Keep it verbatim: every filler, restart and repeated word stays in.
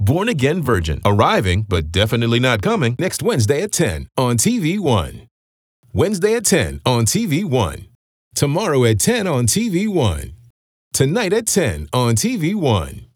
Born Again Virgin, arriving but definitely not coming next Wednesday at ten on T V One. Wednesday at ten on T V One. Tomorrow at ten on T V One. Tonight at ten on T V One.